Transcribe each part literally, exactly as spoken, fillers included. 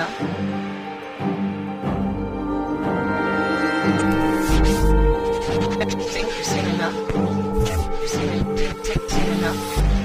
enough. I think you've seen enough. You've seen it, t- t- seen enough.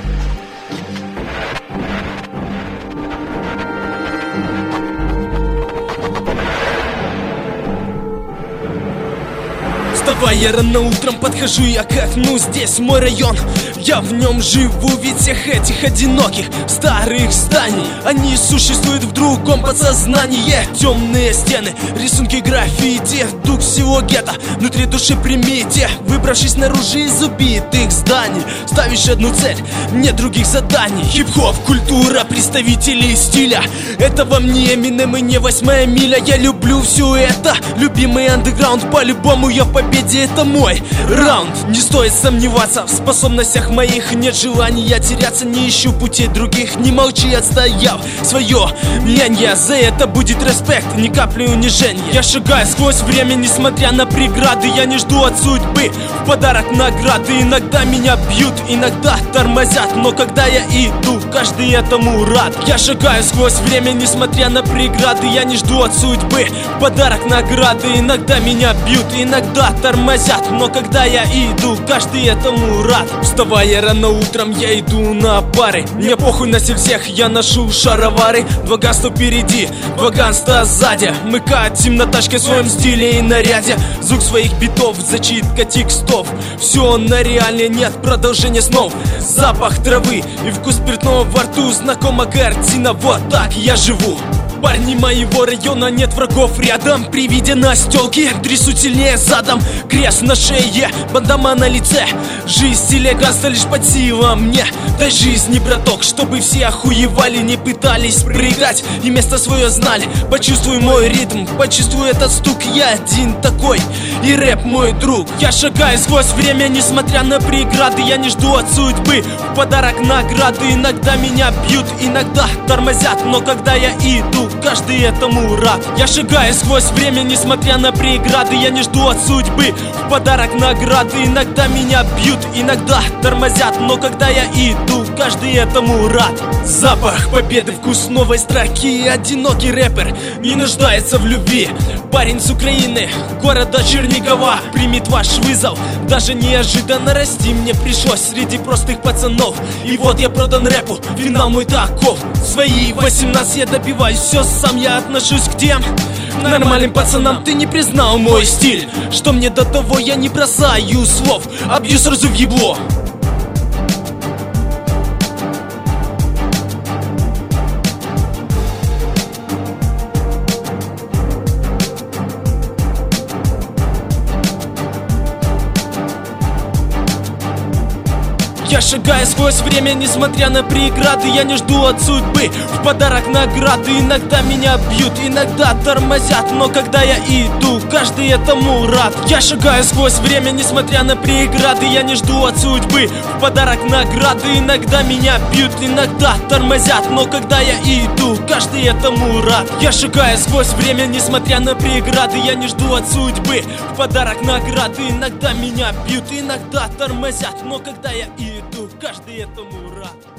Вставай, я рано утром подхожу я к окну. Здесь мой район, я в нем живу. Ведь всех этих одиноких старых зданий, они существуют в другом подсознании. Темные стены, рисунки граффити, дух всего гетто внутри души примите. Выбравшись наружу из убитых зданий, ставишь одну цель, нет других заданий. Хип-хоп, культура, представители стиля, это во мне Эминем и не восьмая миля. Я люблю все это, любимый андеграунд. По-любому я в победе, это мой раунд. Не стоит сомневаться в способностях моих. Нет желания теряться, не ищу путей других. Не молчи, отстояв свое мнение, за это будет респект, ни капли унижения. Я шагаю сквозь время, несмотря на преграды. Я не жду от судьбы в подарок награды. Иногда меня бьют, иногда тормозят, но когда я иду, каждый этому рад. Я шагаю сквозь время, несмотря на преграды. Я не жду от судьбы в подарок награды. Иногда меня бьют, иногда тормозят, но когда я иду, каждый этому рад. Вставая рано утром, я иду на пары. Мне похуй на всех, я ношу шаровары. Два ганста впереди, два ганста сзади. Мы катим на тачке в своем стиле и наряде. Звук своих битов, зачитка текстов. Все на реале, нет продолжения снов. Запах травы и вкус спиртного во рту. Знакома картина, вот так я живу. Парни моего района, нет врагов рядом. При виде настелки трясут сильнее задом. Крест на шее, бандама на лице. Жизнь в стиле ганста лишь под силам мне. Дай жизни, браток, чтобы все охуевали, не пытались прыгать и место свое знали. Почувствуй мой ритм, почувствуй этот стук. Я один такой, и рэп мой друг. Я шагаю сквозь время, несмотря на преграды. Я не жду от судьбы в подарок награды. Иногда меня бьют, иногда тормозят, но когда я иду, каждый этому рад. Я шагаю сквозь время, несмотря на преграды. Я не жду от судьбы в подарок награды. Иногда меня бьют, иногда тормозят, но когда я иду, каждый этому рад. Запах победы, вкус новой строки. Одинокий рэпер не нуждается в любви. Парень с Украины, города Чернигова, примет ваш вызов. Даже неожиданно расти мне пришлось среди простых пацанов. И вот я продан рэпу, финал мой таков. Свои восемнадцать я добиваюсь все сам. Я отношусь к тем нормальным пацанам. Ты не признал мой стиль, что мне до того, я не бросаю слов, а бью сразу в ебло. Я шагаю сквозь время, несмотря на преграды. Я не жду от судьбы в подарок награды. Иногда меня бьют, иногда тормозят, но когда я иду, каждый этому рад. Я шагаю сквозь время, несмотря на преграды. Я не жду от судьбы в подарок награды. Иногда меня бьют, иногда тормозят, но когда я иду, каждый этому рад. Я шагаю сквозь время, несмотря на преграды. Я не жду от судьбы в подарок награды. Иногда меня бьют, иногда тормозят, но когда я иду, каждый этому рад.